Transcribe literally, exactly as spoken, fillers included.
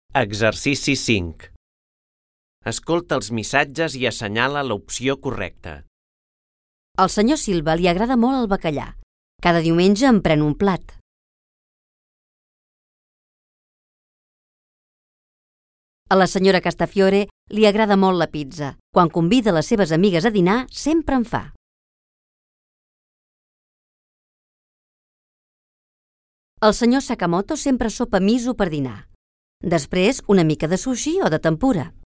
Exercici cinc. Escolta els missatges i assenyala l'opció correcta. Al senyor Silva li agrada molt el bacallà. Cada diumenge en pren un plat. A la senyora Castafiore li agrada molt la pizza. Quan convida les seves amigues a dinar, sempre en fa. El senyor Sakamoto sempre sopa miso per dinar. Després, una mica de sushi o de tempura.